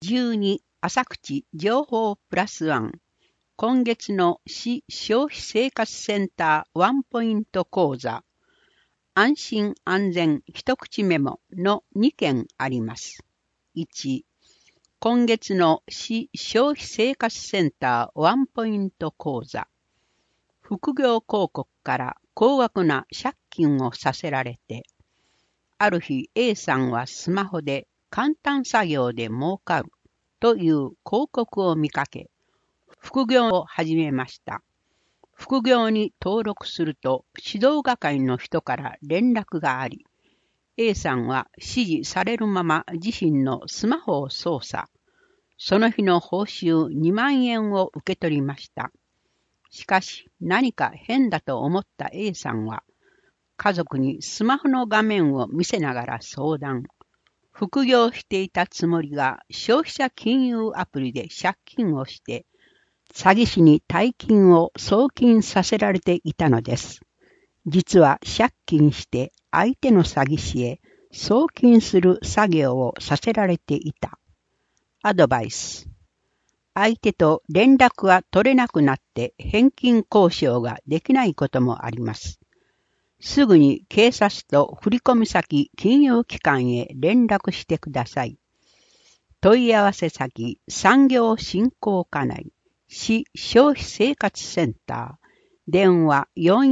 12朝口情報プラスワン今月の市消費生活センターワンポイント講座安心安全一口メモの2件あります。1、今月の市消費生活センターワンポイント講座副業広告から高額な借金をさせられてある日 A さんはスマホで簡単作業で儲かるという広告を見かけ、副業を始めました。副業に登録すると指導係の人から連絡があり、A さんは指示されるまま自身のスマホを操作。その日の報酬2万円を受け取りました。しかし何か変だと思った A さんは、家族にスマホの画面を見せながら相談。副業していたつもりが消費者金融アプリで借金をして、詐欺師に大金を送金させられていたのです。実は借金して相手の詐欺師へ送金する作業をさせられていた。アドバイス。相手と連絡が取れなくなって返金交渉ができないこともあります。すぐに警察と振込先金融機関へ連絡してください。問い合わせ先産業振興課内市消費生活センター電話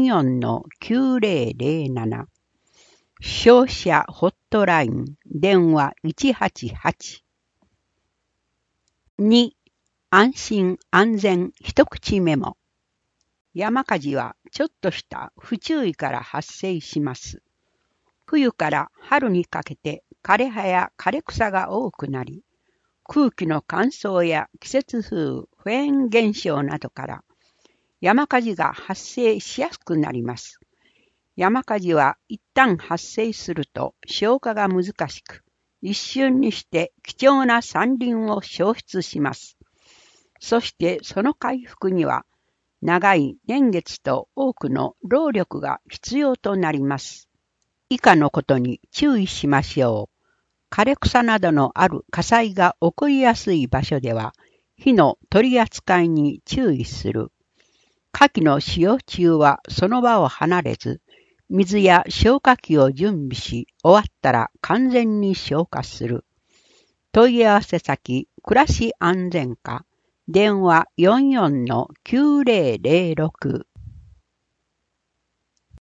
44-9007 消費者ホットライン電話188 2. 安心安全一口メモ山火事はちょっとした不注意から発生します。冬から春にかけて枯葉や枯れ草が多くなり、空気の乾燥や季節風、フェーン現象などから山火事が発生しやすくなります。山火事は一旦発生すると消火が難しく、一瞬にして貴重な山林を焼失します。そしてその回復には、長い年月と多くの労力が必要となります。以下のことに注意しましょう。枯れ草などのある火災が起こりやすい場所では、火の取り扱いに注意する。火器の使用中はその場を離れず、水や消火器を準備し、終わったら完全に消火する。問い合わせ先、暮らし安全課。電話 44-9006